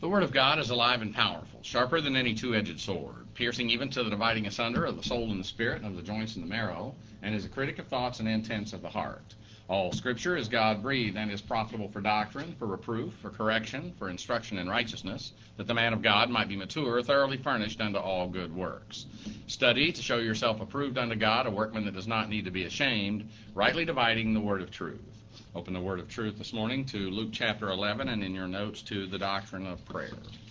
The Word of God is alive and powerful, sharper than any two-edged sword, piercing even to the dividing asunder of the soul and the spirit, and of the joints and the marrow, and is a critic of thoughts and intents of the heart. All Scripture is God-breathed and is profitable for doctrine, for reproof, for correction, for instruction in righteousness, that the man of God might be mature, thoroughly furnished unto all good works. Study to show yourself approved unto God, a workman that does not need to be ashamed, rightly dividing the word of truth. Open the word of truth this morning to Luke chapter 11, and in your notes to the doctrine of prayer.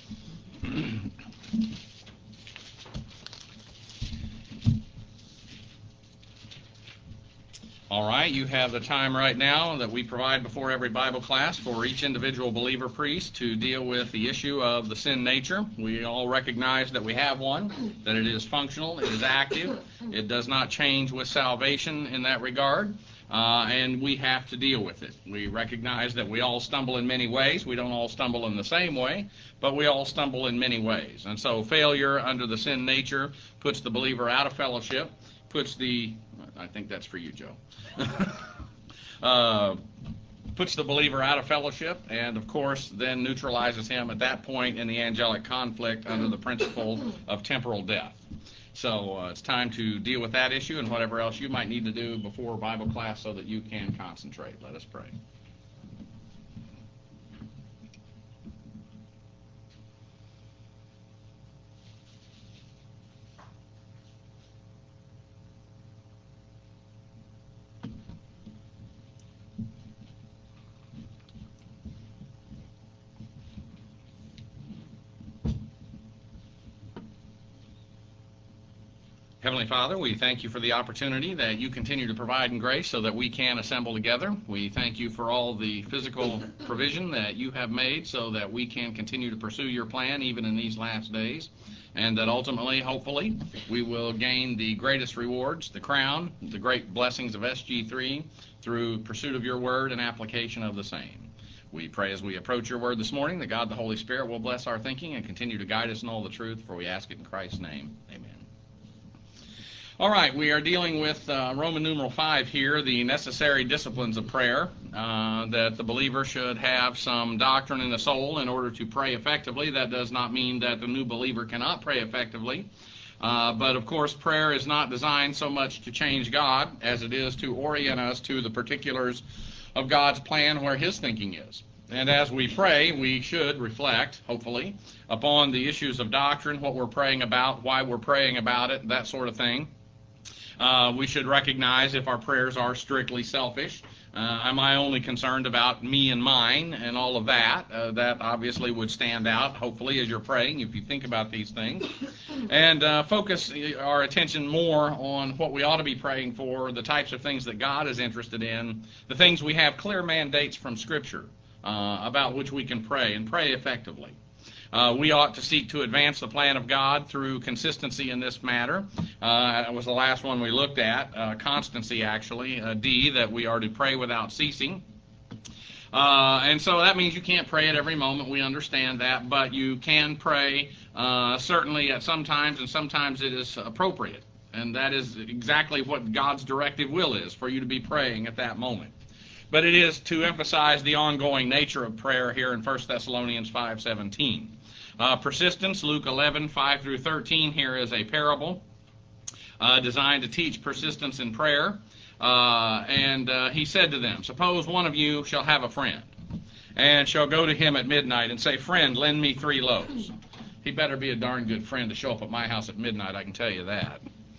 All right, you have the time right now that we provide before every Bible class for each individual believer priest to deal with the issue of the sin nature. We all recognize that we have one, that it is functional, it is active, it does not change with salvation in that regard, and we have to deal with it. We recognize that we all stumble in many ways. We don't all stumble in the same way, but we all stumble in many ways. And so failure under the sin nature puts the believer out of fellowship, I think that's for you, Joe. Puts the believer out of fellowship, and of course then neutralizes him at that point in the angelic conflict under the principle of temporal death. So it's time to deal with that issue and whatever else you might need to do before Bible class so that you can concentrate. Let us pray. Heavenly Father, we thank you for the opportunity that you continue to provide in grace so that we can assemble together. We thank you for all the physical provision that you have made so that we can continue to pursue your plan even in these last days, and that ultimately, hopefully, we will gain the greatest rewards, the crown, the great blessings of SG3 through pursuit of your word and application of the same. We pray as we approach your word this morning that God the Holy Spirit will bless our thinking and continue to guide us in all the truth, for we ask it in Christ's name. Amen. All right, we are dealing with Roman numeral 5 here, the necessary disciplines of prayer, that the believer should have some doctrine in the soul in order to pray effectively. That does not mean that the new believer cannot pray effectively, but of course prayer is not designed so much to change God as it is to orient us to the particulars of God's plan where His thinking is. And as we pray, we should reflect, hopefully, upon the issues of doctrine, what we're praying about, why we're praying about it, that sort of thing. We should recognize if our prayers are strictly selfish. Am I only concerned about me and mine and all of that? That obviously would stand out, hopefully, as you're praying, if you think about these things. And focus our attention more on what we ought to be praying for, the types of things that God is interested in, the things we have clear mandates from Scripture about which we can pray, and pray effectively. We ought to seek to advance the plan of God through consistency in this matter. That was the last one we looked at, constancy actually, D, that we are to pray without ceasing. And so that means you can't pray at every moment, we understand that, but you can pray certainly at some times, and sometimes it is appropriate. And that is exactly what God's directive will is, for you to be praying at that moment. But it is to emphasize the ongoing nature of prayer here in 1 Thessalonians 5:17. Persistence, Luke 11:5 through 13, here is a parable designed to teach persistence in prayer. And he said to them, suppose one of you shall have a friend, and shall go to him at midnight and say, friend, lend me 3 loaves. He better be a darn good friend to show up at my house at midnight, I can tell you that.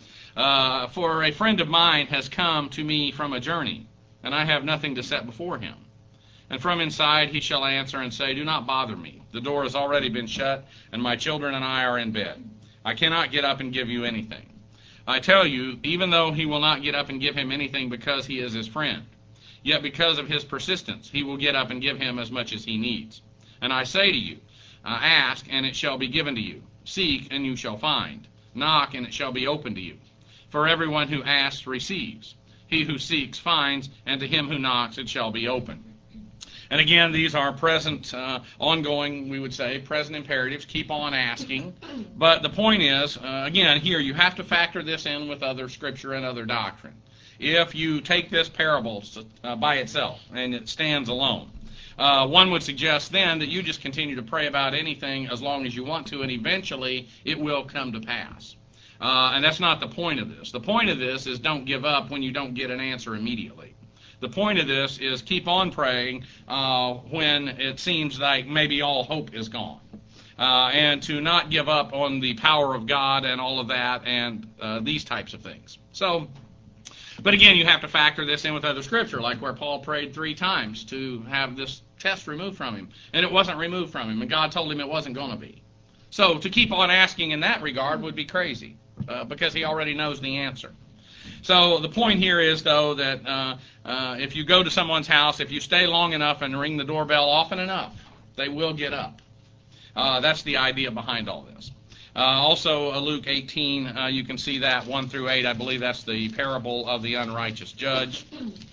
For a friend of mine has come to me from a journey, and I have nothing to set before him. And from inside he shall answer and say, do not bother me. The door has already been shut, and my children and I are in bed. I cannot get up and give you anything. I tell you, even though he will not get up and give him anything because he is his friend, yet because of his persistence he will get up and give him as much as he needs. And I say to you, ask, and it shall be given to you. Seek, and you shall find. Knock, and it shall be opened to you. For everyone who asks receives. He who seeks finds, and to him who knocks it shall be opened. And again, these are present, ongoing, we would say, present imperatives. Keep on asking. But the point is, again, here you have to factor this in with other Scripture and other doctrine. If you take this parable by itself, and it stands alone, one would suggest then that you just continue to pray about anything as long as you want to, and eventually it will come to pass. And that's not the point of this. The point of this is don't give up when you don't get an answer immediately. The point of this is keep on praying when it seems like maybe all hope is gone. And to not give up on the power of God and all of that and these types of things. So, but again, you have to factor this in with other scripture, like where Paul prayed 3 times to have this test removed from him. And it wasn't removed from him, and God told him it wasn't going to be. So to keep on asking in that regard would be crazy, because he already knows the answer. So the point here is, though, that if you go to someone's house, if you stay long enough and ring the doorbell often enough, they will get up. That's the idea behind all this. Also, Luke 18, you can see that 1 through 8. I believe that's the parable of the unrighteous judge.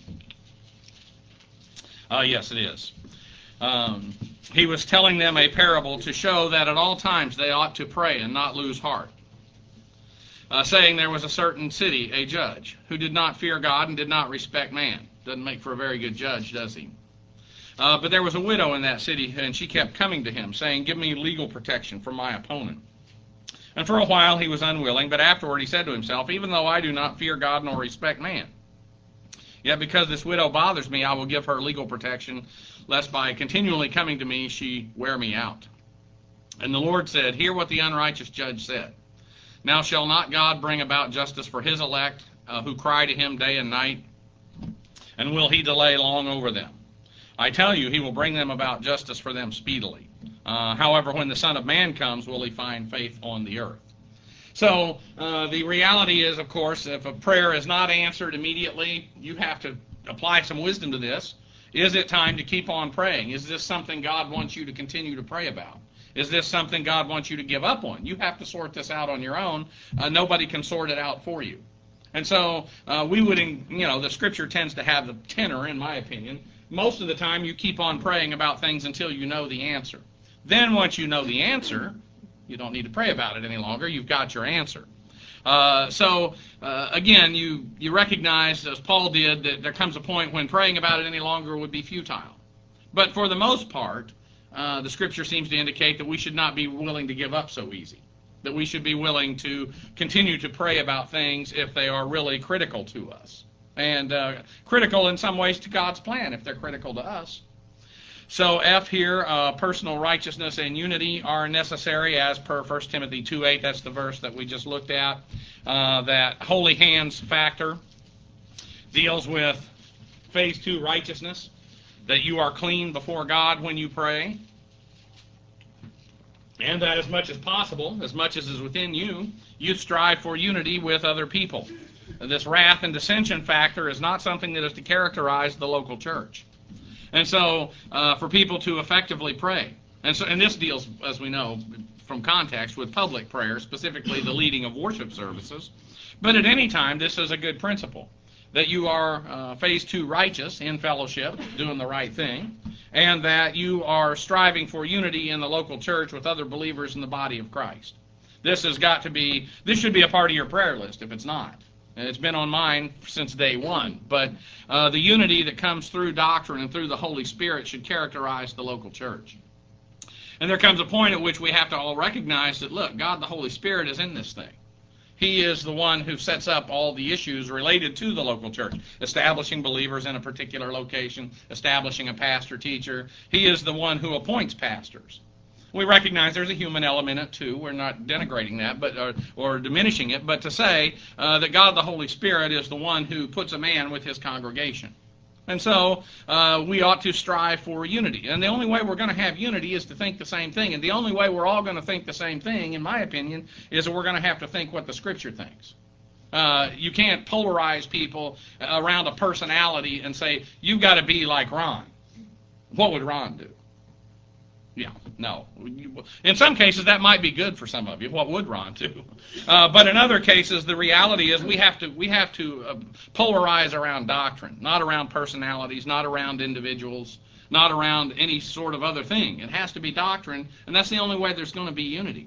Yes, it is. He was telling them a parable to show that at all times they ought to pray and not lose heart. Saying there was a certain city, a judge, who did not fear God and did not respect man. Doesn't make for a very good judge, does he? But there was a widow in that city, and she kept coming to him, saying, "Give me legal protection from my opponent." And for a while he was unwilling, but afterward he said to himself, "Even though I do not fear God nor respect man, yet because this widow bothers me, I will give her legal protection, lest by continually coming to me she wear me out." And the Lord said, "Hear what the unrighteous judge said. Now shall not God bring about justice for his elect, who cry to him day and night? And will he delay long over them? I tell you, he will bring them about justice for them speedily. However, when the Son of Man comes, will he find faith on the earth?" So the reality is, of course, if a prayer is not answered immediately, you have to apply some wisdom to this. Is it time to keep on praying? Is this something God wants you to continue to pray about? Is this something God wants you to give up on? You have to sort this out on your own. Nobody can sort it out for you. And so we would, the Scripture tends to have the tenor, in my opinion. Most of the time you keep on praying about things until you know the answer. Then once you know the answer, you don't need to pray about it any longer. You've got your answer. Again, you recognize, as Paul did, that there comes a point when praying about it any longer would be futile. But for the most part, the Scripture seems to indicate that we should not be willing to give up so easy, that we should be willing to continue to pray about things if they are really critical to us, and critical in some ways to God's plan if they're critical to us. So F here, personal righteousness and unity are necessary as per 1 Timothy 2:8. That's the verse that we just looked at. That holy hands factor deals with phase 2 righteousness, that you are clean before God when you pray, and that as much as possible, as much as is within you, you strive for unity with other people. This wrath and dissension factor is not something that is to characterize the local church. And so, for people to effectively pray, and this deals, as we know from context, with public prayer, specifically the leading of worship services, but at any time, this is a good principle, that you are phase 2 righteous in fellowship, doing the right thing, and that you are striving for unity in the local church with other believers in the body of Christ. This should be a part of your prayer list if it's not. And it's been on mine since day one. But the unity that comes through doctrine and through the Holy Spirit should characterize the local church. And there comes a point at which we have to all recognize that, look, God the Holy Spirit is in this thing. He is the one who sets up all the issues related to the local church, establishing believers in a particular location, establishing a pastor-teacher. He is the one who appoints pastors. We recognize there's a human element in it too. We're not denigrating that, or diminishing it, but to say that God the Holy Spirit is the one who puts a man with his congregation. And so we ought to strive for unity. And the only way we're going to have unity is to think the same thing. And the only way we're all going to think the same thing, in my opinion, is that we're going to have to think what the Scripture thinks. You can't polarize people around a personality and say, you've got to be like Ron. What would Ron do? Yeah, no. In some cases, that might be good for some of you. What would Ron do? But in other cases, the reality is we have to polarize around doctrine, not around personalities, not around individuals, not around any sort of other thing. It has to be doctrine, and that's the only way there's going to be unity.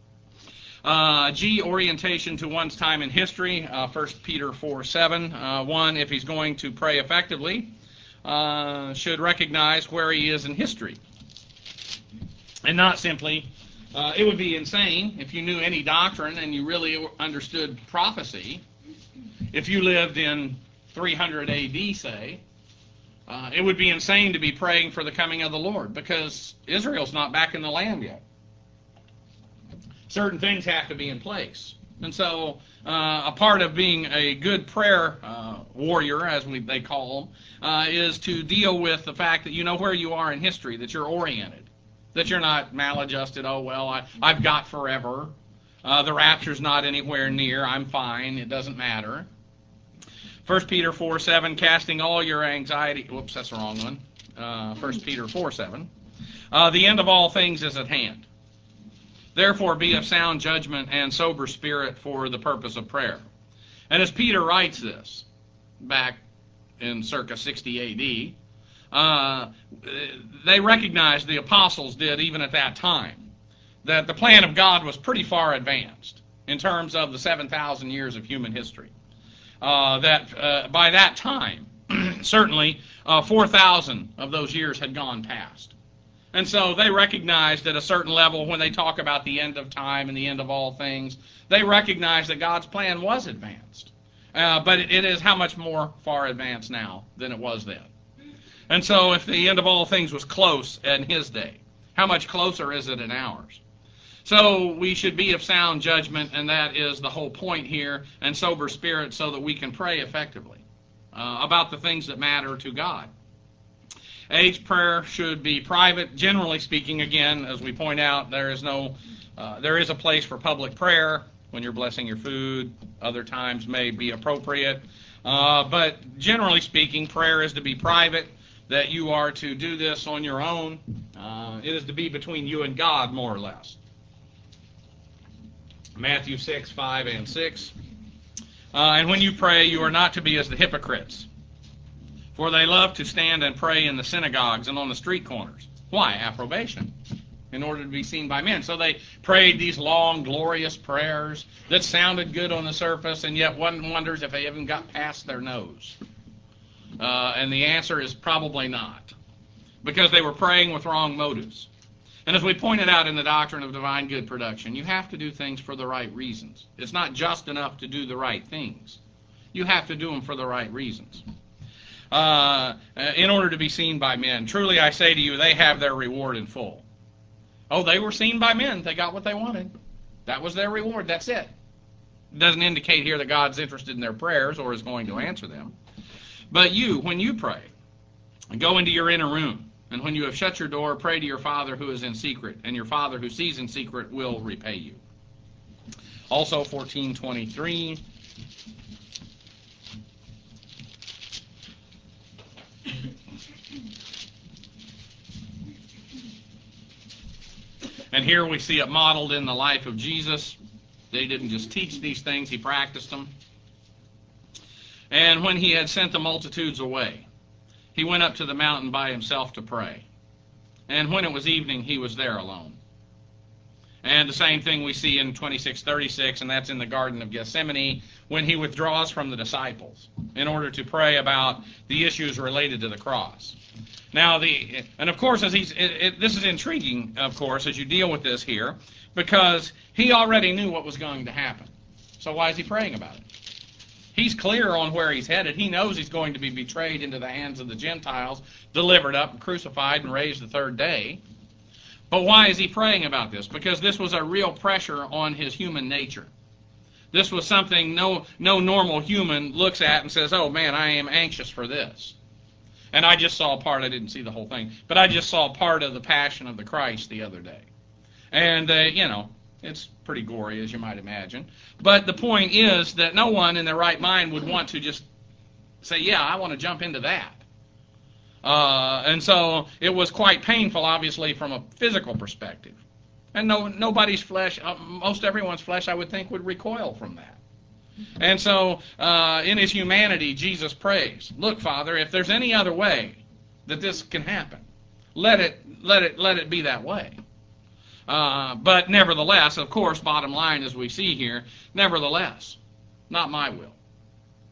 G, orientation to one's time in history. 1 Peter 4:7. One, if he's going to pray effectively, should recognize where he is in history. And not simply, it would be insane if you knew any doctrine and you really understood prophecy. If you lived in 300 AD, say, it would be insane to be praying for the coming of the Lord, because Israel's not back in the land yet. Certain things have to be in place. And so a part of being a good prayer warrior, as they call them, is to deal with the fact that you know where you are in history, that you're oriented, that you're not maladjusted. Oh, well, I've got forever. The rapture's not anywhere near. I'm fine. It doesn't matter. 1 Peter 4:7, casting all your anxiety. Whoops, that's the wrong one. 1 Peter 4:7. The end of all things is at hand. Therefore be of sound judgment and sober spirit for the purpose of prayer. And as Peter writes this, back in circa 60 AD, they recognized, the apostles did even at that time, that the plan of God was pretty far advanced in terms of the 7,000 years of human history. That by that time, certainly 4,000 of those years had gone past. And so they recognized at a certain level, when they talk about the end of time and the end of all things, they recognize that God's plan was advanced. But it is how much more far advanced now than it was then. And so if the end of all things was close in his day, how much closer is it in ours? So we should be of sound judgment, and that is the whole point here, and sober spirit, so that we can pray effectively about the things that matter to God. Each prayer should be private. Generally speaking, again, as we point out, there is a place for public prayer when you're blessing your food. Other times may be appropriate. But generally speaking, prayer is to be private, that you are to do this on your own. It is to be between you and God, more or less. Matthew 6:5 and 6. And when you pray, you are not to be as the hypocrites, for they love to stand and pray in the synagogues and on the street corners. Why? Approbation, in order to be seen by men. So they prayed these long, glorious prayers that sounded good on the surface, and yet one wonders if they even got past their nose. And the answer is probably not, because they were praying with wrong motives. And as we pointed out in the doctrine of divine good production, you have to do things for the right reasons. It's not just enough to do the right things. You have to do them for the right reasons. In order to be seen by men. Truly I say to you, they have their reward in full. Oh, they were seen by men. They got what they wanted. That was their reward. That's it. It doesn't indicate here that God's interested in their prayers or is going to answer them. But you, when you pray, go into your inner room, and when you have shut your door, pray to your Father who is in secret, and your Father who sees in secret will repay you. Also 14:23. And here we see it modeled in the life of Jesus. They didn't just teach these things, he practiced them. And when he had sent the multitudes away, he went up to the mountain by himself to pray. And when it was evening, he was there alone. And the same thing we see in 26:36, and that's in the Garden of Gethsemane, when he withdraws from the disciples in order to pray about the issues related to the cross. Now, and of course, this is intriguing, of course, as you deal with this here, because he already knew what was going to happen. So why is he praying about it? He's clear on where he's headed. He knows he's going to be betrayed into the hands of the Gentiles, delivered up, and crucified, and raised the third day. But why is he praying about this? Because this was a real pressure on his human nature. This was something no normal human looks at and says, oh man, I am anxious for this. And I just saw part, I didn't see the whole thing, but I just saw part of the Passion of the Christ the other day. And, it's pretty gory, as you might imagine. But the point is that no one in their right mind would want to just say, yeah, I want to jump into that. And so it was quite painful, obviously, from a physical perspective. And nobody's flesh, most everyone's flesh, I would think, would recoil from that. And so, in his humanity, Jesus prays, look, Father, if there's any other way that this can happen, let it be that way. But nevertheless, of course, bottom line, as we see here, nevertheless, not my will.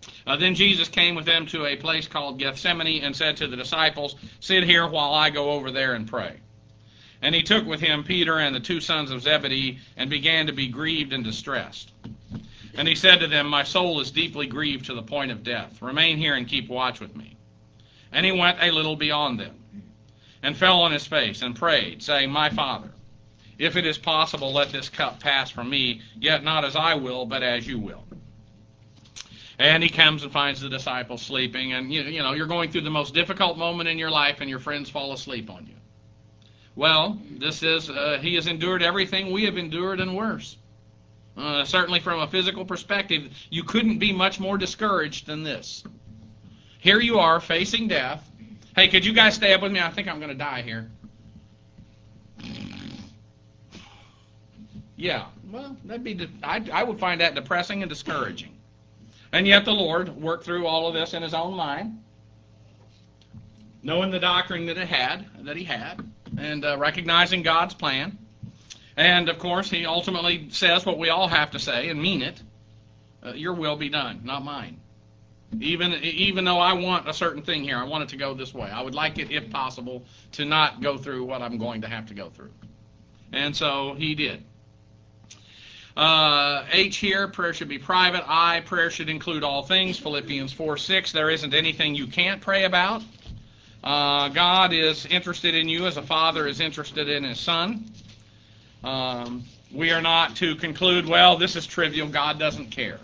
Then Jesus came with them to a place called Gethsemane and said to the disciples, "Sit here while I go over there and pray." And he took with him Peter and the two sons of Zebedee and began to be grieved and distressed. And he said to them, "My soul is deeply grieved to the point of death. Remain here and keep watch with me." And he went a little beyond them and fell on his face and prayed, saying, "My Father, if it is possible, let this cup pass from me, yet not as I will, but as you will." And he comes and finds the disciples sleeping, and you know, you're going through the most difficult moment in your life, and your friends fall asleep on you. Well, this is, he has endured everything we have endured and worse. Certainly from a physical perspective, you couldn't be much more discouraged than this. Here you are facing death. Hey, could you guys stay up with me? I think I'm going to die here. Yeah, well, I would find that depressing and discouraging. And yet the Lord worked through all of this in his own mind, knowing the doctrine that he had, and recognizing God's plan. And, of course, he ultimately says what we all have to say and mean it. Your will be done, not mine. Even though I want a certain thing here, I want it to go this way. I would like it, if possible, to not go through what I'm going to have to go through. And so he did. H here, prayer should be private. I, prayer should include all things. Philippians 4:6, there isn't anything you can't pray about. God is interested in you as a father is interested in his son. We are not to conclude, well, this is trivial, God doesn't care.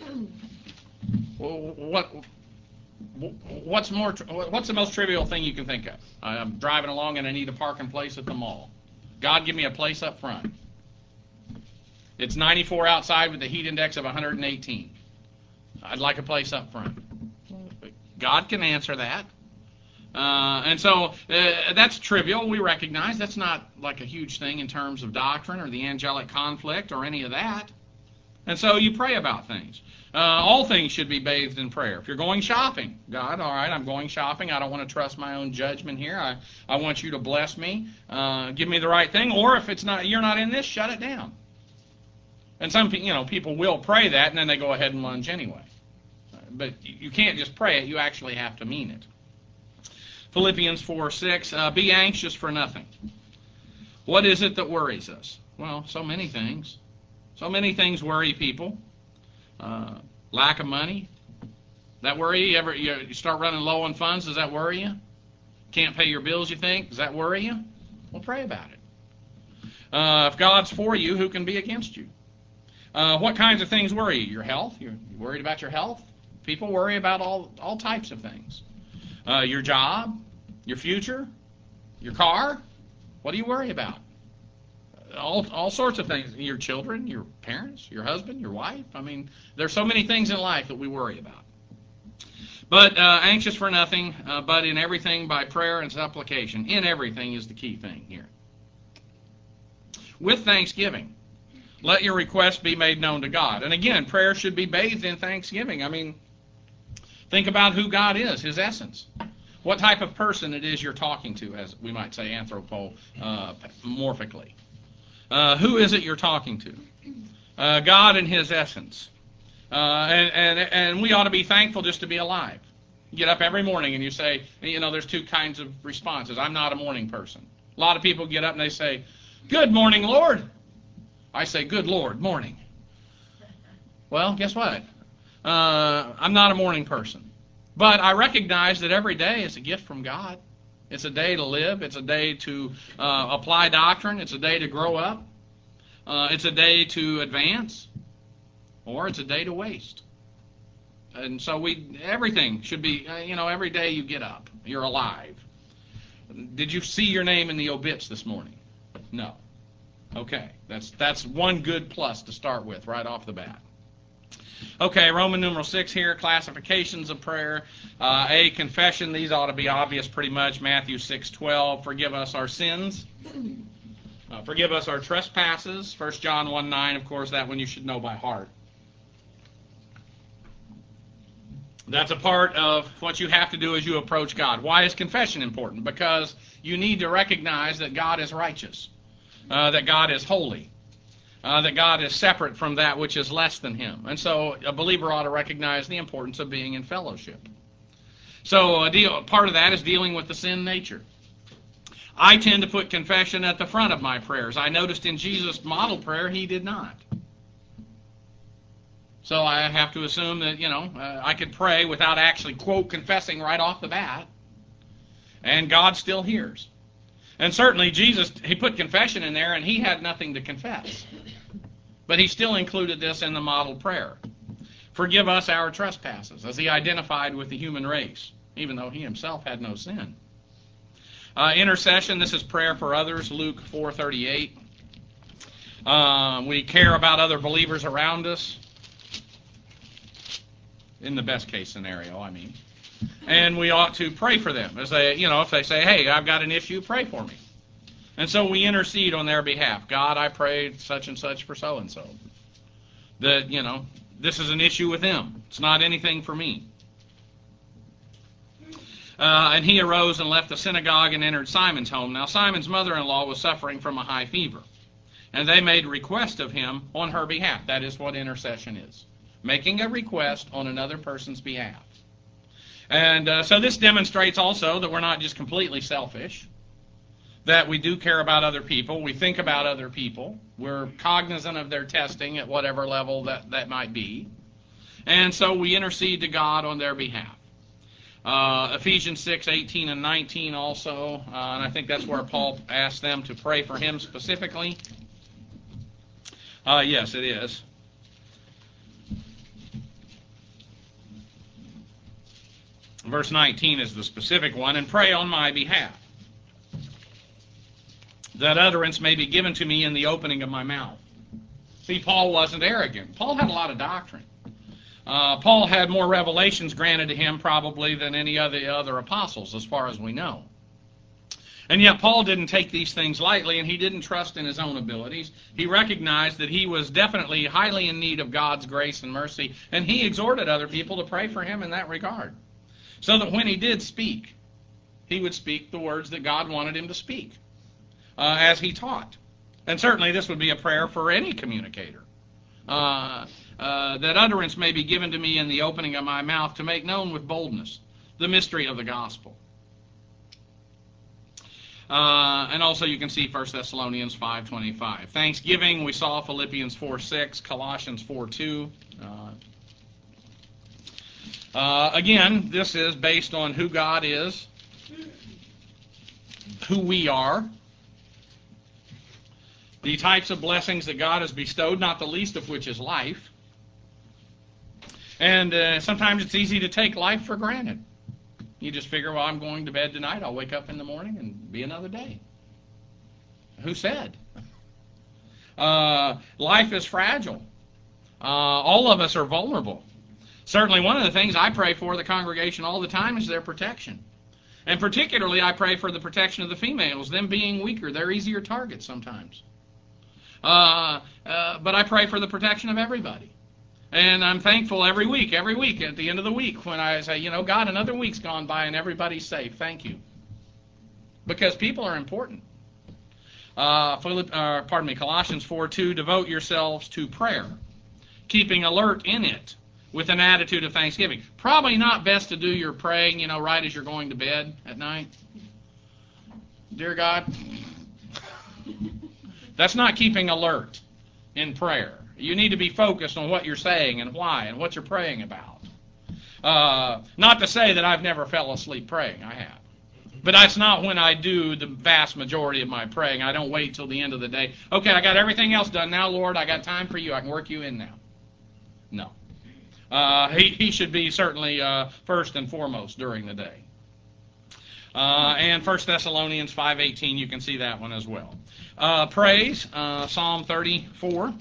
Well, what's the most trivial thing you can think of? I'm driving along and I need a parking place at the mall. God, give me a place up front. It's 94 outside with a heat index of 118. I'd like a place up front. God can answer that. And so that's trivial. We recognize that's not like a huge thing in terms of doctrine or the angelic conflict or any of that. And so you pray about things. All things should be bathed in prayer. If you're going shopping, God, all right, I'm going shopping. I don't want to trust my own judgment here. I want you to bless me, give me the right thing. Or if it's not, you're not in this, shut it down. And some people will pray that, and then they go ahead and lunge anyway. But you can't just pray it. You actually have to mean it. Philippians 4:6, be anxious for nothing. What is it that worries us? Well, so many things. So many things worry people. Lack of money. That worry you? You start running low on funds, does that worry you? Can't pay your bills, you think? Does that worry you? Well, pray about it. If God's for you, who can be against you? What kinds of things worry you? Your health? You're worried about your health? People worry about all types of things. Your job, your future, your car. What do you worry about? All sorts of things. Your children, your parents, your husband, your wife. I mean, there's so many things in life that we worry about. But anxious for nothing, but in everything by prayer and supplication. In everything is the key thing here. With thanksgiving. Let your requests be made known to God. And again, prayer should be bathed in thanksgiving. I mean, think about who God is, his essence. What type of person it is you're talking to, as we might say anthropomorphically. Who is it you're talking to? God and his essence. And we ought to be thankful just to be alive. You get up every morning and you say, there's two kinds of responses. I'm not a morning person. A lot of people get up and they say, "Good morning, Lord." I say, "Good Lord, morning." Well, guess what? I'm not a morning person. But I recognize that every day is a gift from God. It's a day to live. It's a day to apply doctrine. It's a day to grow up. It's a day to advance. Or it's a day to waste. And so everything should be, every day you get up, you're alive. Did you see your name in the obits this morning? No. Okay, that's one good plus to start with right off the bat. Okay, Roman numeral 6 here, classifications of prayer. A, confession. These ought to be obvious pretty much. Matthew 6:12, forgive us our sins. Forgive us our trespasses. 1 John 1:9, of course, that one you should know by heart. That's a part of what you have to do as you approach God. Why is confession important? Because you need to recognize that God is righteous. That God is holy, that God is separate from that which is less than him. And so a believer ought to recognize the importance of being in fellowship. So part of that is dealing with the sin nature. I tend to put confession at the front of my prayers. I noticed in Jesus' model prayer, he did not. So I have to assume that, I could pray without actually, quote, confessing right off the bat, and God still hears. And certainly Jesus, he put confession in there, and he had nothing to confess. But he still included this in the model prayer. Forgive us our trespasses, as he identified with the human race, even though he himself had no sin. Intercession, this is prayer for others, Luke 4:38. We care about other believers around us, in the best case scenario, I mean. And we ought to pray for them. As they, if they say, hey, I've got an issue, pray for me. And so we intercede on their behalf. God, I prayed such and such for so-and-so. That, this is an issue with them. It's not anything for me. And he arose and left the synagogue and entered Simon's home. Now Simon's mother-in-law was suffering from a high fever. And they made request of him on her behalf. That is what intercession is. Making a request on another person's behalf. And so this demonstrates also that we're not just completely selfish. That we do care about other people. We think about other people. We're cognizant of their testing at whatever level that might be. And so we intercede to God on their behalf. Ephesians 6:18 and 19 also, and I think that's where Paul asked them to pray for him specifically. Yes, it is. Verse 19 is the specific one, and pray on my behalf, that utterance may be given to me in the opening of my mouth. See, Paul wasn't arrogant. Paul had a lot of doctrine. Paul had more revelations granted to him probably than any of the other apostles, as far as we know. And yet Paul didn't take these things lightly, and he didn't trust in his own abilities. He recognized that he was definitely highly in need of God's grace and mercy, and he exhorted other people to pray for him in that regard. So that when he did speak, he would speak the words that God wanted him to speak, as he taught. And certainly this would be a prayer for any communicator. That utterance may be given to me in the opening of my mouth to make known with boldness the mystery of the gospel. And also you can see 1 Thessalonians 5:25. Thanksgiving, we saw Philippians 4:6, Colossians 4:2. Again, this is based on who God is, who we are, the types of blessings that God has bestowed, not the least of which is life. And sometimes it's easy to take life for granted. You just figure, well, I'm going to bed tonight, I'll wake up in the morning and be another day. Who said? Life is fragile. All of us are vulnerable. Certainly one of the things I pray for the congregation all the time is their protection. And particularly I pray for the protection of the females, them being weaker. They're easier targets sometimes. But I pray for the protection of everybody. And I'm thankful every week at the end of the week when I say, God, another week's gone by and everybody's safe. Thank you. Because people are important. Colossians 4:2, devote yourselves to prayer, keeping alert in it with an attitude of thanksgiving. Probably not best to do your praying, right as you're going to bed at night. Dear God, that's not keeping alert in prayer. You need to be focused on what you're saying and why and what you're praying about. Not to say that I've never fell asleep praying. I have. But that's not when I do the vast majority of my praying. I don't wait till the end of the day. Okay, I got everything else done. Now, Lord, I got time for you. I can work you in now. No. He should be certainly first and foremost during the day. And 1 Thessalonians 5:18, you can see that one as well. Praise, Psalm 34.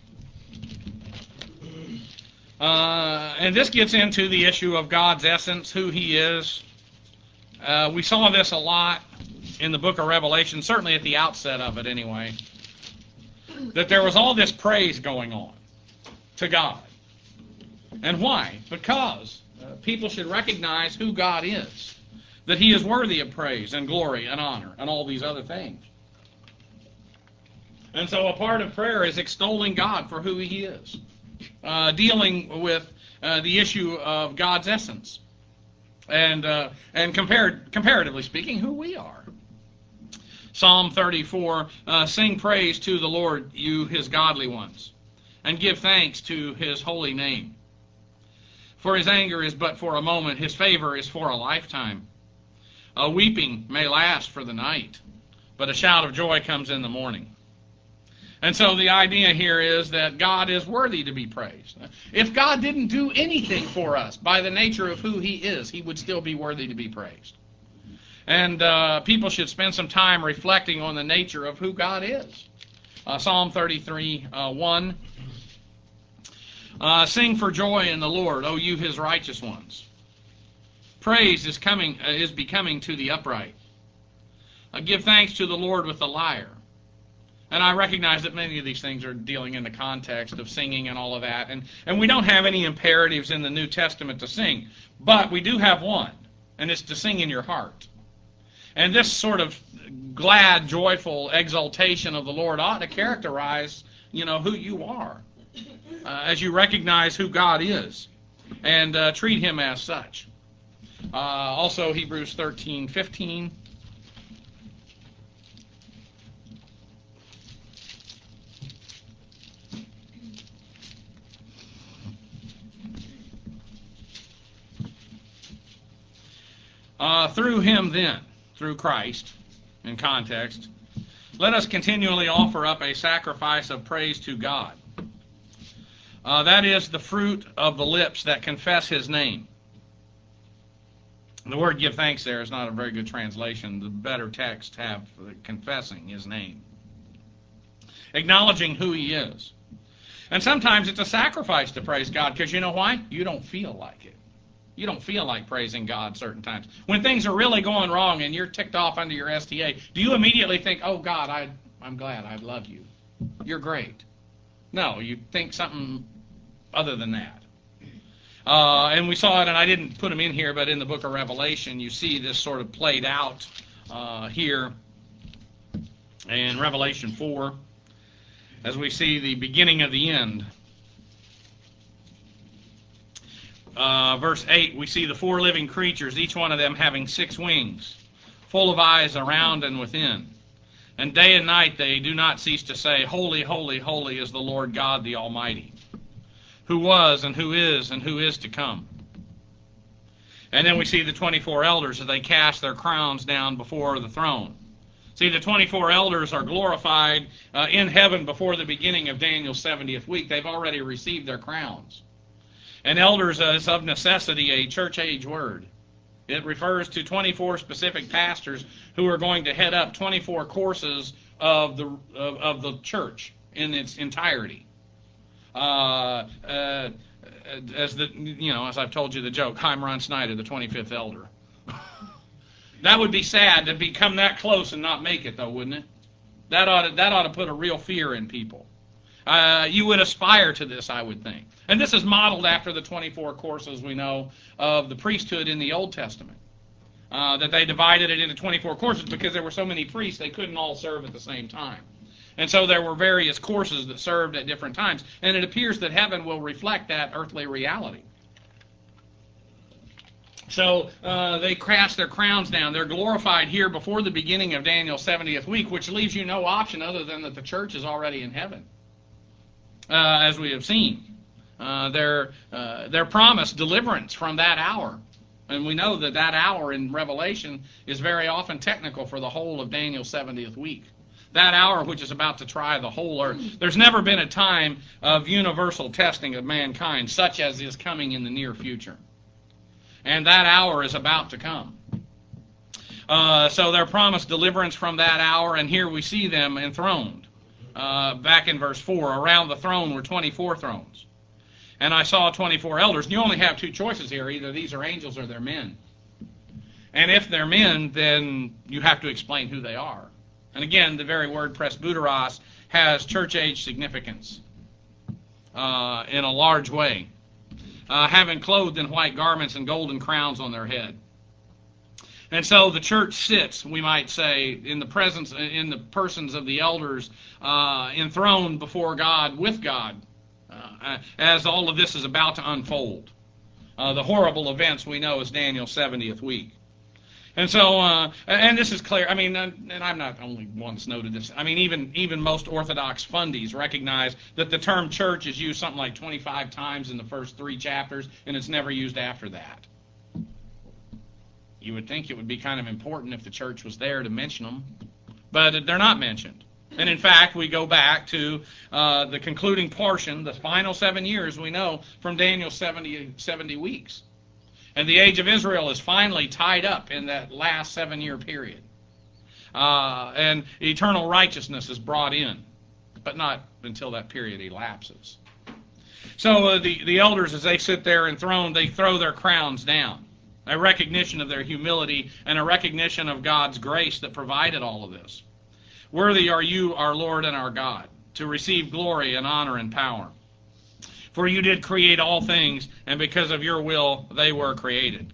And this gets into the issue of God's essence, who He is. We saw this a lot in the book of Revelation, certainly at the outset of it anyway, that there was all this praise going on to God. And why? Because people should recognize who God is, that He is worthy of praise and glory and honor and all these other things. And so a part of prayer is extolling God for who He is, dealing with the issue of God's essence, and comparatively speaking, who we are. Psalm 34, sing praise to the Lord, you His godly ones, and give thanks to His holy name. For His anger is but for a moment, His favor is for a lifetime. A weeping may last for the night, but a shout of joy comes in the morning. And so the idea here is that God is worthy to be praised. If God didn't do anything for us by the nature of who He is, He would still be worthy to be praised. And people should spend some time reflecting on the nature of who God is. Psalm 33, 1. Sing for joy in the Lord, O you His righteous ones. Praise is becoming to the upright. Give thanks to the Lord with the lyre. And I recognize that many of these things are dealing in the context of singing and all of that. And we don't have any imperatives in the New Testament to sing. But we do have one, and it's to sing in your heart. And this sort of glad, joyful exaltation of the Lord ought to characterize, who you are. As you recognize who God is and treat Him as such. Also, Hebrews 13:15. Through Him then, through Christ, in context, let us continually offer up a sacrifice of praise to God. That is the fruit of the lips that confess His name. The word give thanks there is not a very good translation. The better text have confessing His name. Acknowledging who He is. And sometimes it's a sacrifice to praise God, because you know why? You don't feel like it. You don't feel like praising God certain times. When things are really going wrong and you're ticked off under your STA, do you immediately think, oh God, I'm glad, I love you. You're great. No, you think something other than that. And we saw it, and I didn't put them in here, but in the book of Revelation, you see this sort of played out here in Revelation 4, as we see the beginning of the end. Verse 8, we see the four living creatures, each one of them having 6 wings, full of eyes around and within. And day and night they do not cease to say, Holy, holy, holy is the Lord God the Almighty, who was and who is to come. And then we see the 24 elders as they cast their crowns down before the throne. See, the 24 elders are glorified in heaven before the beginning of Daniel's 70th week. They've already received their crowns. And elders is of necessity a church age word. It refers to 24 specific pastors who are going to head up 24 courses of the church in its entirety. As I've told you the joke, I'm Ron Snyder, the 25th elder. That would be sad to become that close and not make it, though, wouldn't it? That ought to put a real fear in people. You would aspire to this, I would think. And this is modeled after the 24 courses we know of the priesthood in the Old Testament. That they divided it into 24 courses because there were so many priests they couldn't all serve at the same time. And so there were various courses that served at different times. And it appears that heaven will reflect that earthly reality. So they cast their crowns down. They're glorified here before the beginning of Daniel's 70th week, which leaves you no option other than that the church is already in heaven. As we have seen. They're promised deliverance from that hour. And we know that hour in Revelation is very often technical for the whole of Daniel's 70th week. That hour which is about to try the whole earth. There's never been a time of universal testing of mankind such as is coming in the near future. And that hour is about to come. So they're promised deliverance from that hour, and here we see them enthroned. Back in verse 4, around the throne were 24 thrones. And I saw 24 elders. And you only have 2 choices here. Either these are angels or they're men. And if they're men, then you have to explain who they are. And again, the very word presbyteros has church age significance in a large way. Having clothed in white garments and golden crowns on their head. And so the church sits, we might say, in the persons of the elders, enthroned before God, with God, as all of this is about to unfold. The horrible events we know as Daniel's 70th week. And so, and this is clear. I mean, and I'm not only once noted this. I mean, even most Orthodox fundies recognize that the term church is used something like 25 times in the first 3 chapters, and it's never used after that. You would think it would be kind of important if the church was there to mention them, but they're not mentioned. And in fact, we go back to the concluding portion, the final 7 years, we know, from Daniel's 70 weeks. And the age of Israel is finally tied up in that last 7-year period. And eternal righteousness is brought in, but not until that period elapses. So the elders, as they sit there enthroned, they throw their crowns down. A recognition of their humility and a recognition of God's grace that provided all of this. Worthy are you, our Lord and our God, to receive glory and honor and power. For you did create all things, and because of your will they were created.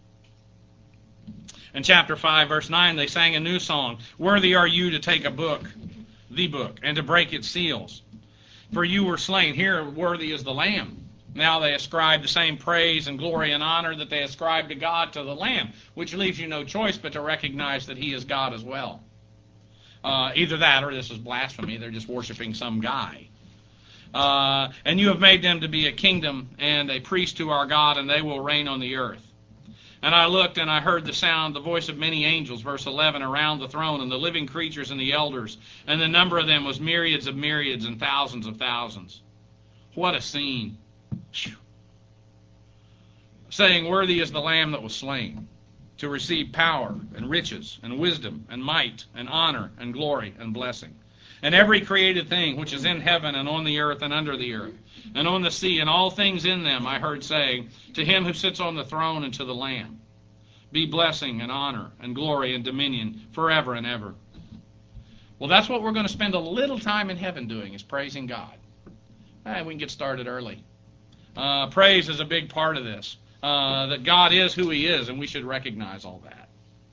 In chapter 5, verse 9, they sang a new song. Worthy are you to take a book, the book, and to break its seals. For you were slain. Here, worthy is the Lamb. Now they ascribe the same praise and glory and honor that they ascribe to God to the Lamb, which leaves you no choice but to recognize that He is God as well. Either that or this is blasphemy. They're just worshiping some guy. And you have made them to be a kingdom and a priest to our God, and they will reign on the earth. And I looked, and I heard the voice of many angels, verse 11, around the throne, and the living creatures and the elders, and the number of them was myriads of myriads and thousands of thousands. What a scene. Whew. Saying, worthy is the Lamb that was slain, to receive power and riches and wisdom and might and honor and glory and blessing. And every created thing which is in heaven and on the earth and under the earth, and on the sea, and all things in them, I heard saying, to Him who sits on the throne and to the Lamb, be blessing and honor and glory and dominion forever and ever. Well, that's what we're going to spend a little time in heaven doing, is praising God. We can get started early. Praise is a big part of this, that God is who He is, and we should recognize all that.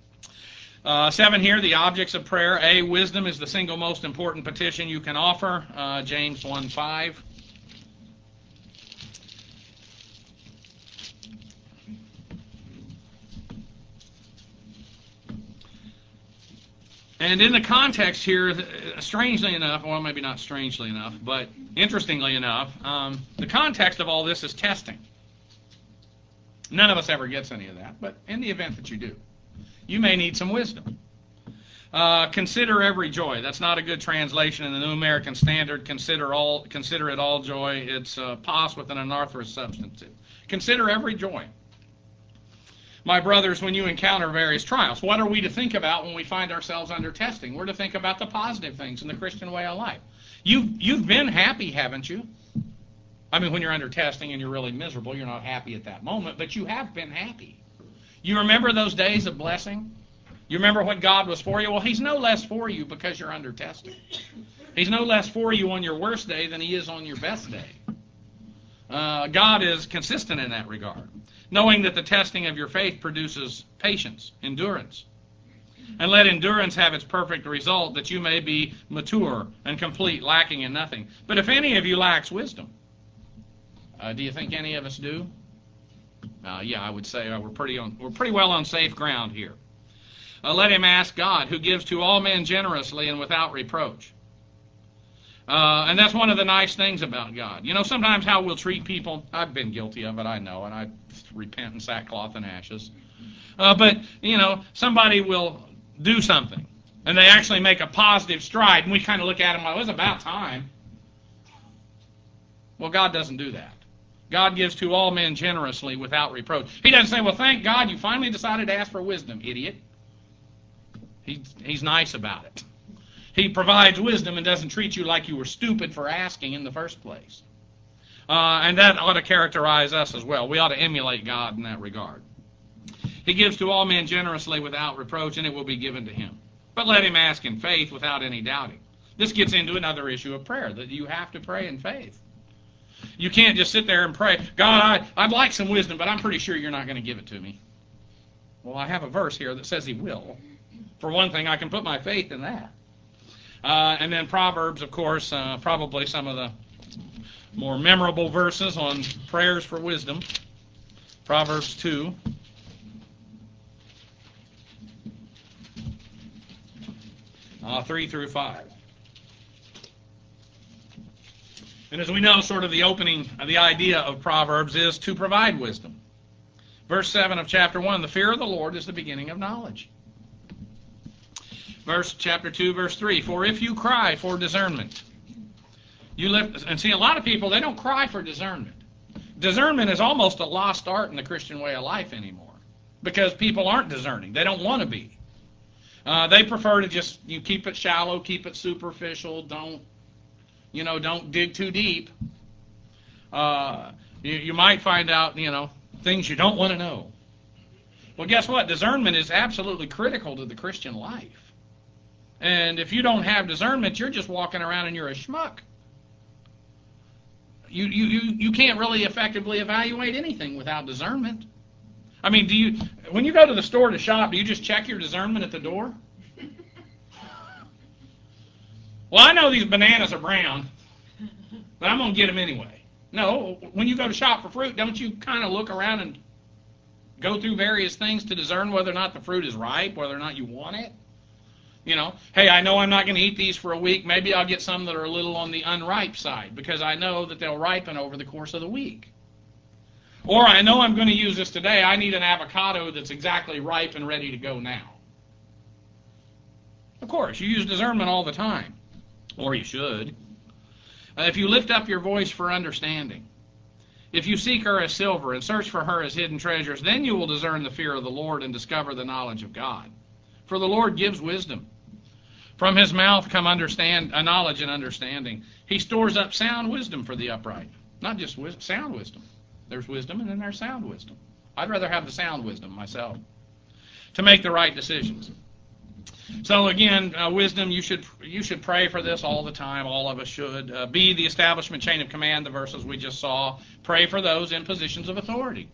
7 here, the objects of prayer. A, wisdom is the single most important petition you can offer. James 1:5. And in the context here, strangely enough, well, maybe not strangely enough, but interestingly enough, the context of all this is testing. None of us ever gets any of that, but in the event that you do, you may need some wisdom. Consider every joy. That's not a good translation in the New American Standard. Consider it all joy. It's pos with an anarthrous substantive. Consider every joy. My brothers, when you encounter various trials, what are we to think about when we find ourselves under testing? We're to think about the positive things in the Christian way of life. You've been happy, haven't you? I mean, when you're under testing and you're really miserable, you're not happy at that moment, but you have been happy. You remember those days of blessing? You remember what God was for you? Well, He's no less for you because you're under testing. He's no less for you on your worst day than He is on your best day. God is consistent in that regard, knowing that the testing of your faith produces patience, endurance. And let endurance have its perfect result, that you may be mature and complete, lacking in nothing. But if any of you lacks wisdom, do you think any of us do? Yeah, I would say we're pretty well on safe ground here. Let him ask God, who gives to all men generously and without reproach. And that's one of the nice things about God. You know, sometimes how we'll treat people, I've been guilty of it, I know, and I repent in sackcloth and ashes. But, you know, somebody will do something, and they actually make a positive stride, and we kind of look at them like, well, it's about time. Well, God doesn't do that. God gives to all men generously without reproach. He doesn't say, well, thank God you finally decided to ask for wisdom, idiot. He's nice about it. He provides wisdom and doesn't treat you like you were stupid for asking in the first place. And that ought to characterize us as well. We ought to emulate God in that regard. He gives to all men generously without reproach, and it will be given to him. But let him ask in faith without any doubting. This gets into another issue of prayer, that you have to pray in faith. You can't just sit there and pray, God, I'd like some wisdom, but I'm pretty sure you're not going to give it to me. Well, I have a verse here that says He will. For one thing, I can put my faith in that. And then Proverbs, of course, probably some of the more memorable verses on prayers for wisdom. Proverbs 2. Three through 5. And as we know, sort of the opening of the idea of Proverbs is to provide wisdom. Verse 7 of chapter 1, the fear of the Lord is the beginning of knowledge. Chapter 2, verse 3, for if you cry for discernment, you lift, and see, a lot of people, they don't cry for discernment. Discernment is almost a lost art in the Christian way of life anymore, because people aren't discerning. They don't want to be. They prefer to just, you keep it shallow, keep it superficial, don't dig too deep. You might find out, things you don't want to know. Well, guess what? Discernment is absolutely critical to the Christian life. And if you don't have discernment, you're just walking around and you're a schmuck. You can't really effectively evaluate anything without discernment. I mean, when you go to the store to shop, do you just check your discernment at the door? Well, I know these bananas are brown, but I'm going to get them anyway. No, when you go to shop for fruit, don't you kind of look around and go through various things to discern whether or not the fruit is ripe, whether or not you want it? Hey, I know I'm not going to eat these for a week. Maybe I'll get some that are a little on the unripe side because I know that they'll ripen over the course of the week. Or I know I'm going to use this today. I need an avocado that's exactly ripe and ready to go now. Of course, you use discernment all the time. Or you should. If you lift up your voice for understanding, if you seek her as silver and search for her as hidden treasures, then you will discern the fear of the Lord and discover the knowledge of God. For the Lord gives wisdom. From His mouth come knowledge and understanding. He stores up sound wisdom for the upright. Not just sound wisdom. There's wisdom and then there's sound wisdom. I'd rather have the sound wisdom myself to make the right decisions. So again, wisdom, you should pray for this all the time. All of us should. Be the establishment chain of command, the verses we just saw. Pray for those in positions of authority.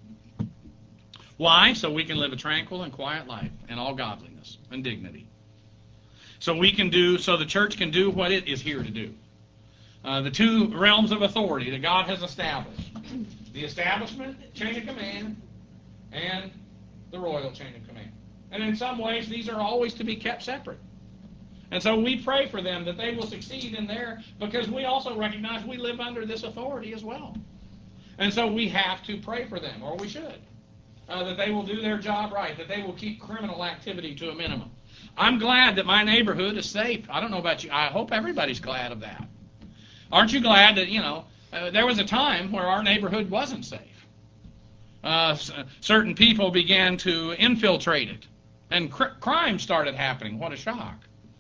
Why? So we can live a tranquil and quiet life in all godliness and dignity. So the church can do what it is here to do. The two realms of authority that God has established. The establishment chain of command and the royal chain of command. And in some ways, these are always to be kept separate. And so we pray for them that they will succeed in there because we also recognize we live under this authority as well. And so we have to pray for them, or we should, that they will do their job right, that they will keep criminal activity to a minimum. I'm glad that my neighborhood is safe. I don't know about you. I hope everybody's glad of that. Aren't you glad that, there was a time where our neighborhood wasn't safe? Certain people began to infiltrate it, and crime started happening. What a shock.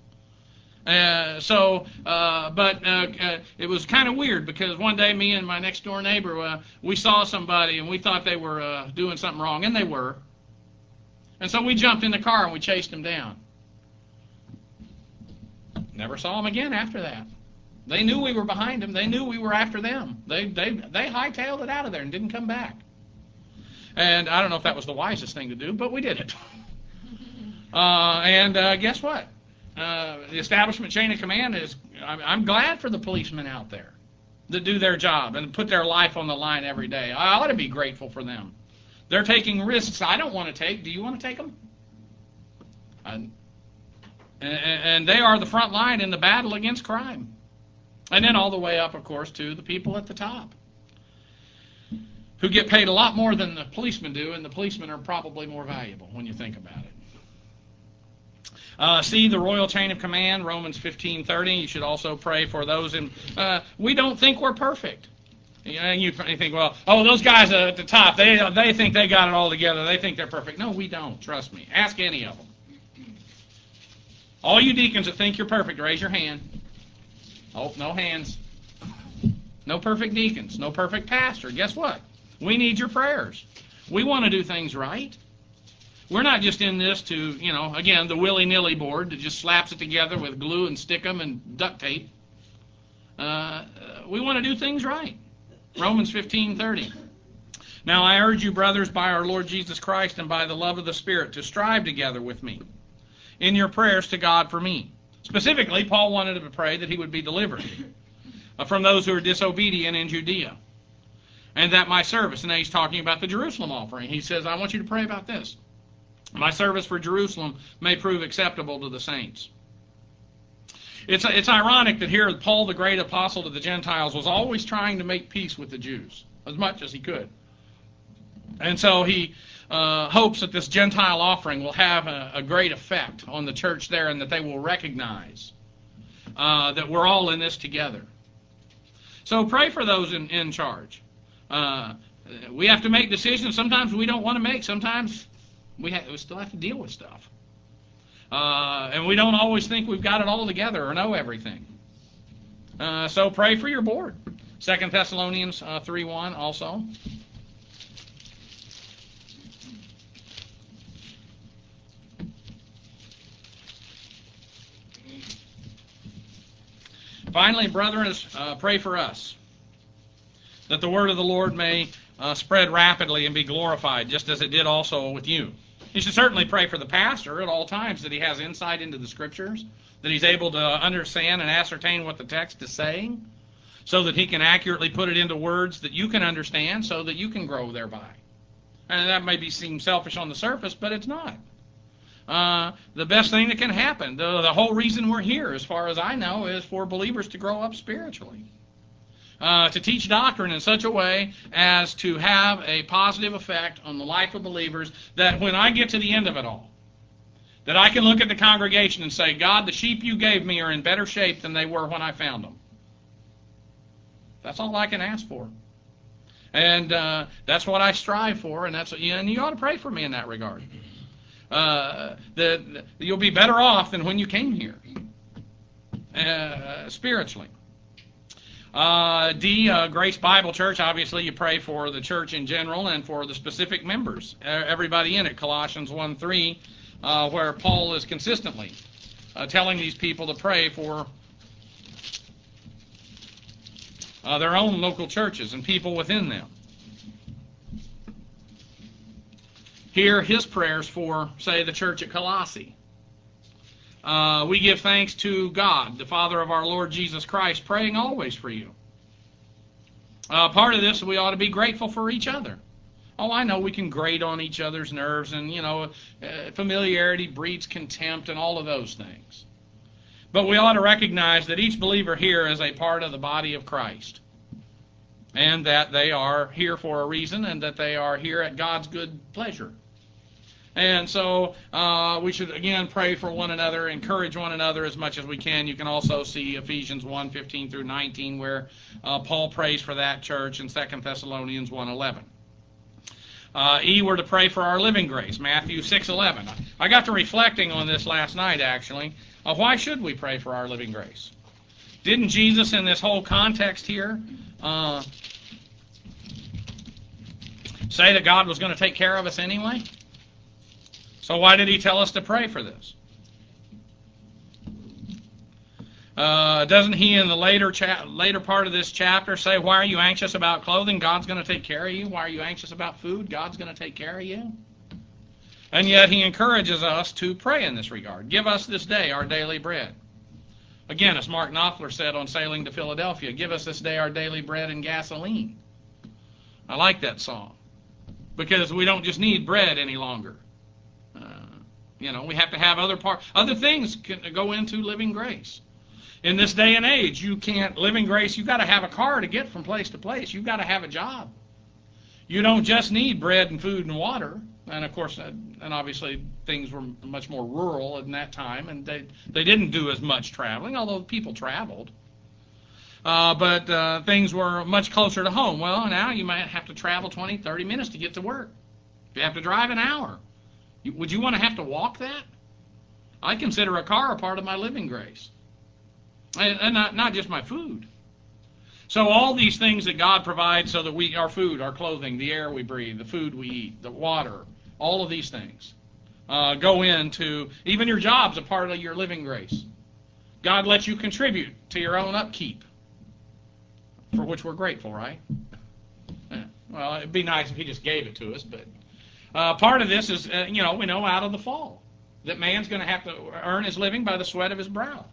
But it was kind of weird because one day me and my next door neighbor, we saw somebody and we thought they were doing something wrong, and they were. And so we jumped in the car and we chased them down. Never saw them again after that. They knew we were behind them. They knew we were after them. They hightailed it out of there and didn't come back. And I don't know if that was the wisest thing to do, but we did it. Guess what? The establishment chain of command is, I'm glad for the policemen out there that do their job and put their life on the line every day. I ought to be grateful for them. They're taking risks I don't want to take. Do you want to take them? And they are the front line in the battle against crime. And then all the way up, of course, to the people at the top, who get paid a lot more than the policemen do, and the policemen are probably more valuable when you think about it. See the royal chain of command, Romans 15:30. You should also pray for those in. We don't think we're perfect. You think, well, those guys at the top, they think they got it all together. They think they're perfect. No, we don't. Trust me. Ask any of them. All you deacons that think you're perfect, raise your hand. Oh, no hands. No perfect deacons. No perfect pastor. Guess what? We need your prayers. We want to do things right. We're not just in this to, again, the willy-nilly board that just slaps it together with glue and stick 'em and duct tape. We want to do things right. Romans 15:30. Now I urge you, brothers, by our Lord Jesus Christ and by the love of the Spirit, to strive together with me in your prayers to God for me. Specifically, Paul wanted to pray that he would be delivered from those who are disobedient in Judea, and that my service, and now he's talking about the Jerusalem offering. He says, I want you to pray about this. My service for Jerusalem may prove acceptable to the saints. It's ironic that here Paul, the great apostle to the Gentiles, was always trying to make peace with the Jews as much as he could. And so he hopes that this Gentile offering will have a great effect on the church there, and that they will recognize that we're all in this together. So pray for those in charge. We have to make decisions sometimes we don't want to make. Sometimes we still have to deal with stuff. And we don't always think we've got it all together or know everything. So pray for your board. 2 Thessalonians 3:1 also. Finally, brethren, pray for us, that the word of the Lord may spread rapidly and be glorified, just as it did also with you. You should certainly pray for the pastor at all times, that he has insight into the Scriptures, that he's able to understand and ascertain what the text is saying, so that he can accurately put it into words that you can understand, so that you can grow thereby. And that may seem selfish on the surface, but it's not. The best thing that can happen, the whole reason we're here, as far as I know, is for believers to grow up spiritually. To teach doctrine in such a way as to have a positive effect on the life of believers, that when I get to the end of it all, that I can look at the congregation and say, God, the sheep you gave me are in better shape than they were when I found them. That's all I can ask for. And that's what I strive for, and you ought to pray for me in that regard. That you'll be better off than when you came here, spiritually. Grace Bible Church, obviously you pray for the church in general and for the specific members, everybody in it. Colossians 1:3, where Paul is consistently telling these people to pray for their own local churches and people within them. Here, his prayers for, say, the church at Colossae. We give thanks to God, the Father of our Lord Jesus Christ, praying always for you. Part of this, we ought to be grateful for each other. Oh, I know we can grate on each other's nerves, and, familiarity breeds contempt and all of those things. But we ought to recognize that each believer here is a part of the body of Christ, and that they are here for a reason, and that they are here at God's good pleasure. And so we should, again, pray for one another, encourage one another as much as we can. You can also see Ephesians 1:15 through 19, where Paul prays for that church, and 2 Thessalonians 1:11. We're to pray for our living grace, Matthew 6:11. I got to reflecting on this last night, actually. Why should we pray for our living grace? Didn't Jesus, in this whole context here, say that God was going to take care of us anyway? So why did he tell us to pray for this? Doesn't he in the later part of this chapter say, why are you anxious about clothing? God's going to take care of you. Why are you anxious about food? God's going to take care of you. And yet he encourages us to pray in this regard. Give us this day our daily bread. Again, as Mark Knopfler said on sailing to Philadelphia, give us this day our daily bread and gasoline. I like that song, because we don't just need bread any longer. We have to have other things can go into living grace. In this day and age, living grace, you've got to have a car to get from place to place. You've got to have a job. You don't just need bread and food and water. And of course, and obviously things were much more rural in that time, and they didn't do as much traveling, although people traveled. But things were much closer to home. Well, now you might have to travel 20, 30 minutes to get to work. You have to drive an hour. Would you want to have to walk that? I consider a car a part of my living grace. And not just my food. So all these things that God provides so that our food, our clothing, the air we breathe, the food we eat, the water, all of these things go into, even your job's a part of your living grace. God lets you contribute to your own upkeep, for which we're grateful, right? Well, it'd be nice if he just gave it to us, but part of this is, we know out of the fall that man's going to have to earn his living by the sweat of his brow.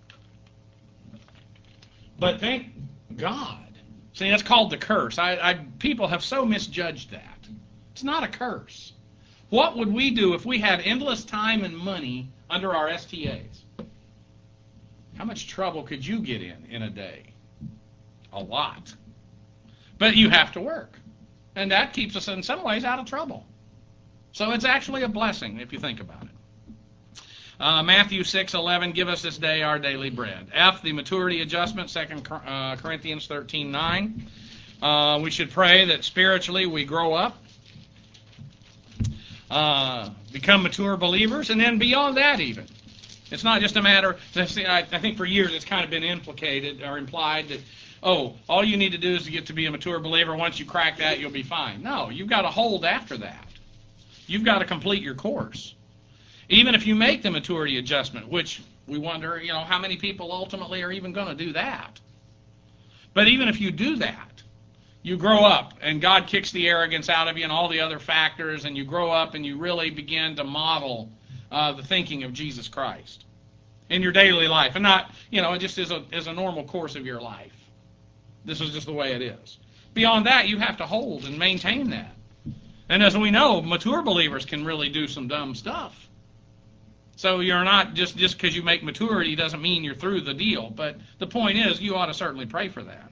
But thank God. See, that's called the curse. People have so misjudged that. It's not a curse. What would we do if we had endless time and money under our STAs? How much trouble could you get in a day? A lot. But you have to work. And that keeps us in some ways out of trouble. So it's actually a blessing if you think about it. Matthew 6:11, give us this day our daily bread. F, the maturity adjustment, 2 Corinthians 13:9. We should pray that spiritually we grow up, become mature believers, and then beyond that even. It's not just a matter, I think for years it's kind of been implicated or implied that, all you need to do is to get to be a mature believer. Once you crack that, you'll be fine. No, you've got to hold after that. You've got to complete your course. Even if you make the maturity adjustment, which we wonder, how many people ultimately are even going to do that. But even if you do that, you grow up and God kicks the arrogance out of you and all the other factors, and you grow up and you really begin to model the thinking of Jesus Christ in your daily life. And not, just as a normal course of your life. This is just the way it is. Beyond that, you have to hold and maintain that. And as we know, mature believers can really do some dumb stuff. So you're not, just because you make maturity doesn't mean you're through the deal. But the point is, you ought to certainly pray for that.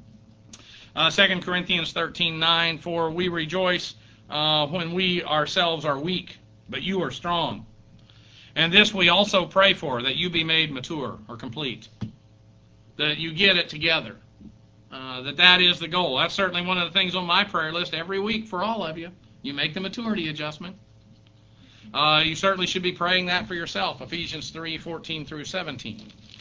2 Corinthians 13:9, for we rejoice when we ourselves are weak, but you are strong. And this we also pray for, that you be made mature or complete. That you get it together. That is the goal. That's certainly one of the things on my prayer list every week for all of you. You make the maturity adjustment. You certainly should be praying that for yourself. Ephesians 3:14 through 17.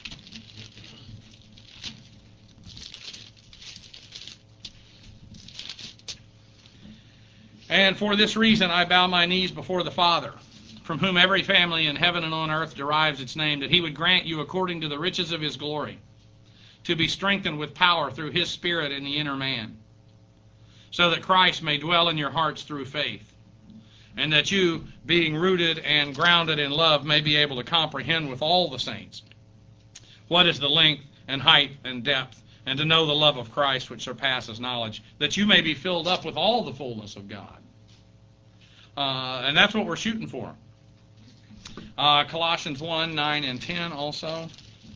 And for this reason I bow my knees before the Father, from whom every family in heaven and on earth derives its name, that he would grant you according to the riches of his glory, to be strengthened with power through his Spirit in the inner man, so that Christ may dwell in your hearts through faith, and that you, being rooted and grounded in love, may be able to comprehend with all the saints what is the length and height and depth, and to know the love of Christ which surpasses knowledge, that you may be filled up with all the fullness of God. And that's what we're shooting for. Colossians 1:9 and 10 also.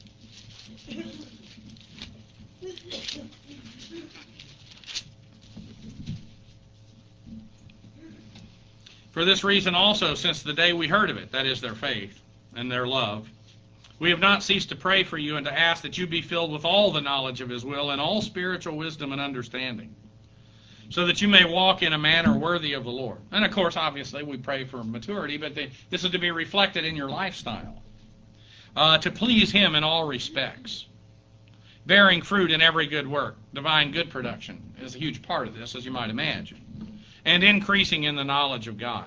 For this reason also, since the day we heard of it, that is their faith and their love, we have not ceased to pray for you and to ask that you be filled with all the knowledge of his will and all spiritual wisdom and understanding, so that you may walk in a manner worthy of the Lord. And of course, obviously, we pray for maturity, but this is to be reflected in your lifestyle, to please him in all respects, bearing fruit in every good work. Divine good production is a huge part of this, as you might imagine, and increasing in the knowledge of God.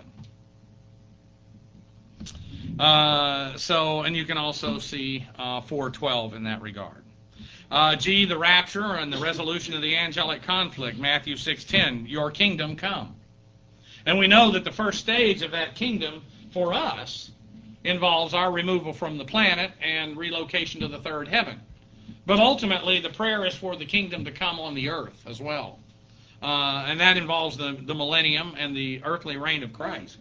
And you can also see 4:12 in that regard. G, the rapture and the resolution of the angelic conflict, Matthew 6:10, your kingdom come. And we know that the first stage of that kingdom for us involves our removal from the planet and relocation to the third heaven. But ultimately, the prayer is for the kingdom to come on the earth as well. And that involves the millennium and the earthly reign of Christ.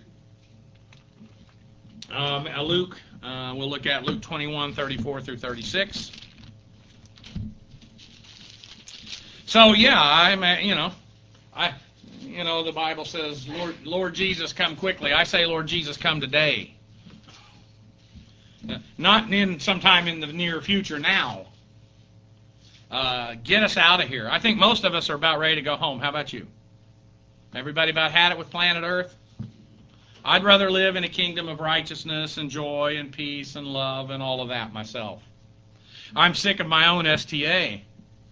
Luke, we'll look at Luke 21:34 through 36. So yeah, the Bible says, Lord Jesus, come quickly. I say, Lord Jesus, come today. Not sometime in the near future now. Get us out of here. I think most of us are about ready to go home. How about you? Everybody about had it with planet Earth? I'd rather live in a kingdom of righteousness and joy and peace and love and all of that myself. I'm sick of my own STA.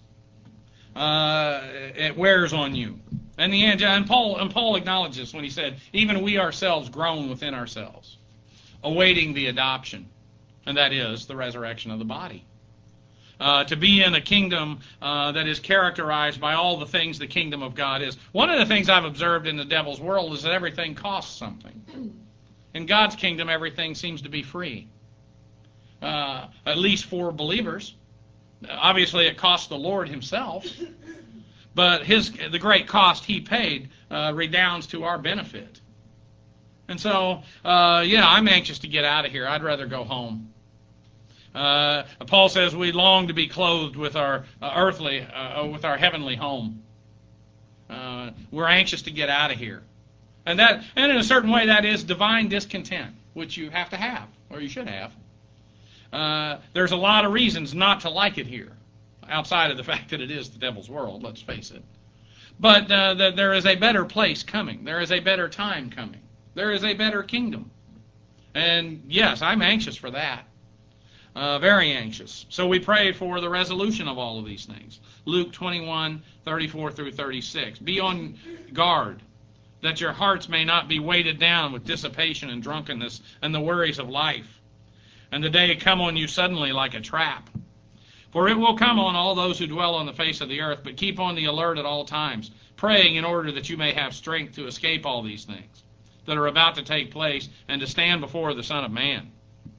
It wears on you. And Paul acknowledged this when he said, even we ourselves groan within ourselves, awaiting the adoption, and that is the resurrection of the body. to be in a kingdom that is characterized by all the things the kingdom of God is. One of the things I've observed in the devil's world is that everything costs something. In God's kingdom, everything seems to be free, at least for believers. Obviously, it costs the Lord himself, but the great cost he paid redounds to our benefit. And so, I'm anxious to get out of here. I'd rather go home. Paul says we long to be clothed with our with our heavenly home. We're anxious to get out of here. And in a certain way, that is divine discontent, which you have to have, or you should have. There's a lot of reasons not to like it here, outside of the fact that it is the devil's world, let's face it. But there is a better place coming. There is a better time coming. There is a better kingdom. And yes, I'm anxious for that. Very anxious. So we pray for the resolution of all of these things. Luke 21:34 through 36. Be on guard, that your hearts may not be weighted down with dissipation and drunkenness and the worries of life, and the day come on you suddenly like a trap. For it will come on all those who dwell on the face of the earth, but keep on the alert at all times, praying in order that you may have strength to escape all these things that are about to take place and to stand before the Son of Man.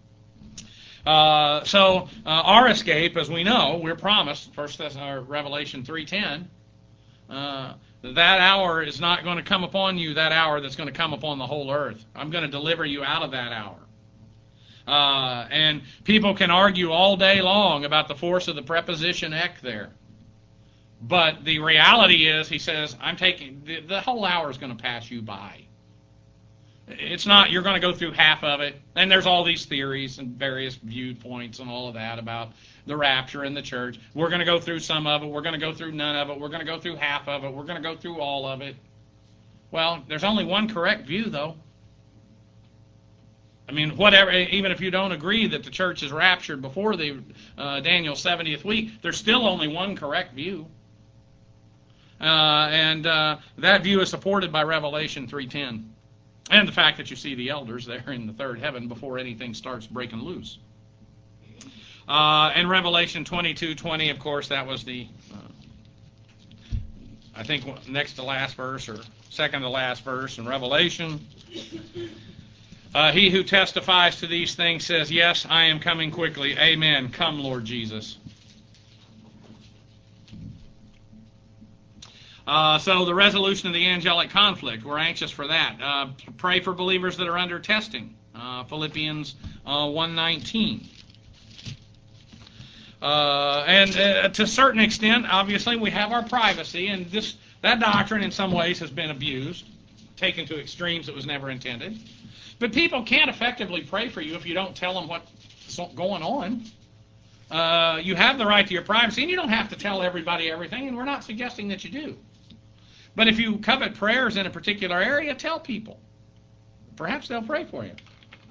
So our escape, as we know, we're promised, Revelation 3:10, that hour is not going to come upon you, that hour that's going to come upon the whole earth. I'm going to deliver you out of that hour. And people can argue all day long about the force of the preposition ek there. But the reality is, he says, the whole hour is going to pass you by. It's not, you're going to go through half of it. And there's all these theories and various viewpoints and all of that about the rapture and the church. We're going to go through some of it. We're going to go through none of it. We're going to go through half of it. We're going to go through all of it. Well, there's only one correct view, though. I mean, whatever, even if you don't agree that the church is raptured before the Daniel's 70th week, there's still only one correct view. And that view is supported by Revelation 3:10. And the fact that you see the elders there in the third heaven before anything starts breaking loose. And Revelation 22:20, of course, that was the, I think, next to last verse or second to last verse in Revelation. He who testifies to these things says, yes, I am coming quickly. Amen. Come, Lord Jesus. So the resolution of the angelic conflict, we're anxious for that. Pray for believers that are under testing. Philippians 1:19. And to a certain extent, obviously, we have our privacy, and that doctrine in some ways has been abused, taken to extremes that was never intended. But people can't effectively pray for you if you don't tell them what's going on. You have the right to your privacy, and you don't have to tell everybody everything, and we're not suggesting that you do. But if you covet prayers in a particular area, tell people. Perhaps they'll pray for you.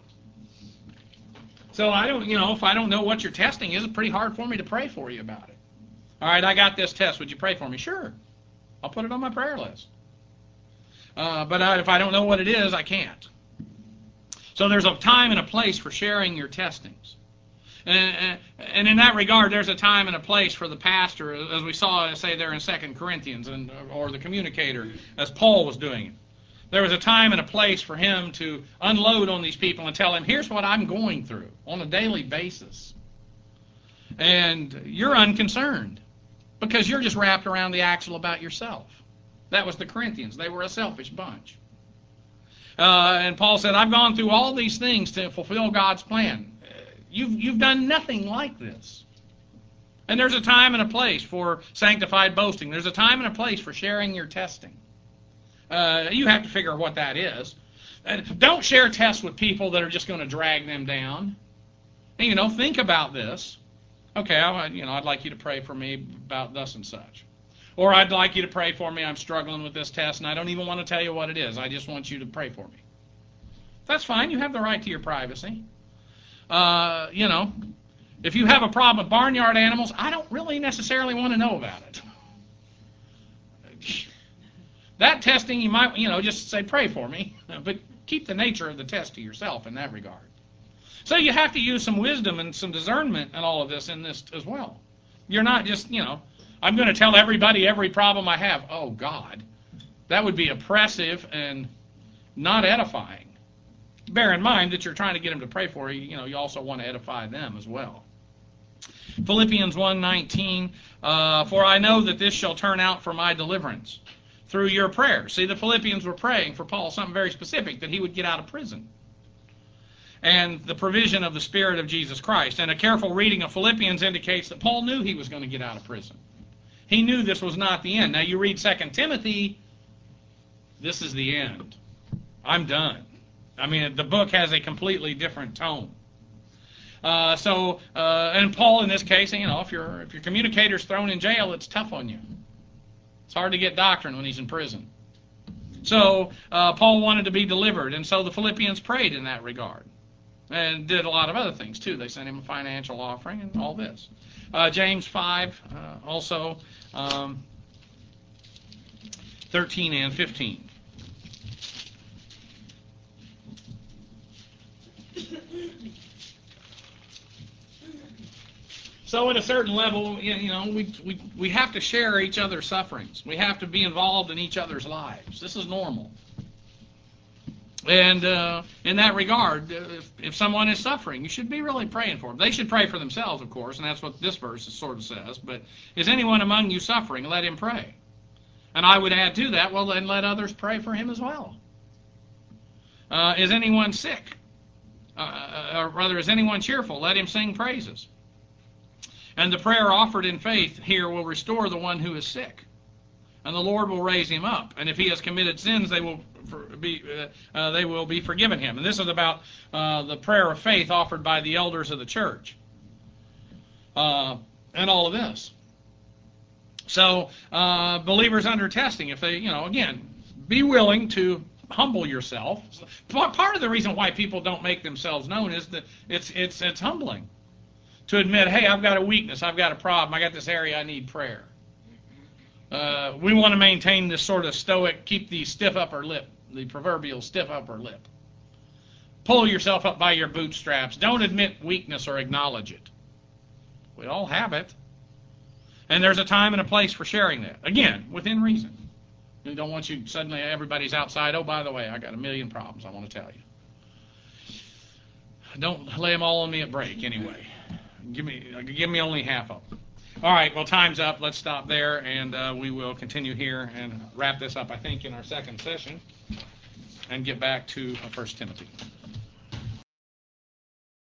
So if I don't know what your testing is, it's pretty hard for me to pray for you about it. All right, I got this test. Would you pray for me? Sure. I'll put it on my prayer list. But if I don't know what it is, I can't. So there's a time and a place for sharing your testings. And in that regard, there's a time and a place for the pastor, as we saw, say, there in 2 Corinthians, or the communicator, as Paul was doing it. There was a time and a place for him to unload on these people and tell them, here's what I'm going through on a daily basis. And you're unconcerned because you're just wrapped around the axle about yourself. That was the Corinthians. They were a selfish bunch. And Paul said, I've gone through all these things to fulfill God's plan. You've done nothing like this. And there's a time and a place for sanctified boasting. There's a time and a place for sharing your testing. You have to figure what that is. Don't share tests with people that are just going to drag them down. And, think about this. Okay, I'd like you to pray for me about thus and such. Or I'd like you to pray for me. I'm struggling with this test, and I don't even want to tell you what it is. I just want you to pray for me. That's fine. You have the right to your privacy. If you have a problem with barnyard animals, I don't really necessarily want to know about it. That testing, you might, just say, pray for me. But keep the nature of the test to yourself in that regard. So you have to use some wisdom and some discernment and all of this in this as well. You're not just, I'm going to tell everybody every problem I have. Oh, God. That would be oppressive and not edifying. Bear in mind that you're trying to get them to pray for you. You also want to edify them as well. Philippians 1:19, for I know that this shall turn out for my deliverance through your prayers. See, the Philippians were praying for Paul something very specific, that he would get out of prison. And the provision of the Spirit of Jesus Christ. And a careful reading of Philippians indicates that Paul knew he was going to get out of prison. He knew this was not the end. Now you read 2 Timothy, this is the end. I'm done. I mean, the book has a completely different tone. And Paul in this case, if your communicator's thrown in jail, it's tough on you. It's hard to get doctrine when he's in prison. So Paul wanted to be delivered, and so the Philippians prayed in that regard. And did a lot of other things too. They sent him a financial offering and all this. James 5 also 13 and 15. So at a certain level, we have to share each other's sufferings. We have to be involved in each other's lives. This is normal. And in that regard, if someone is suffering, you should be really praying for them. They should pray for themselves, of course, and that's what this verse sort of says. But is anyone among you suffering? Let him pray. And I would add to that, well, then let others pray for him as well. Is anyone sick? Or rather, is anyone cheerful? Let him sing praises. And the prayer offered in faith here will restore the one who is sick. And the Lord will raise him up. And if he has committed sins, they will be forgiven him. And this is about the prayer of faith offered by the elders of the church. And all of this. So, believers under testing, if they, again, be willing to humble yourself. Part of the reason why people don't make themselves known is that it's humbling. To admit, hey, I've got a weakness, I've got a problem, I got this area I need prayer. We want to maintain this sort of stoic, keep the stiff upper lip, the proverbial stiff upper lip. Pull yourself up by your bootstraps. Don't admit weakness or acknowledge it. We all have it. And there's a time and a place for sharing that. Again, within reason. We don't want you, suddenly everybody's outside, oh, by the way, I got a million problems I want to tell you. Don't lay them all on me at break anyway. Give me only half of them. All right, well, time's up. Let's stop there, and we will continue here and wrap this up, I think, in our second session and get back to 1 Timothy.